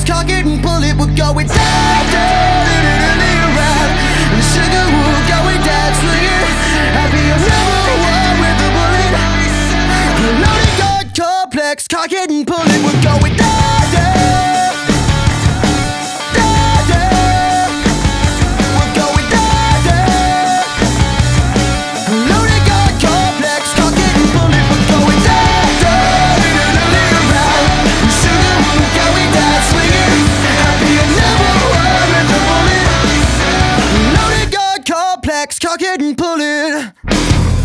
cock it and pull it, we're going down, down, around. And the sugar will going down, swinging. I'll be your number one with a bullet. Loaded gun complex, cock it and pull it, we're going down, down, down, down. We're going down, down. Loaded gun complex, cock it and pull it, we're going down, down, around. And sugar will going down, swinging. I'll be your number one with a bullet. Loaded gun complex, cock it and pull it.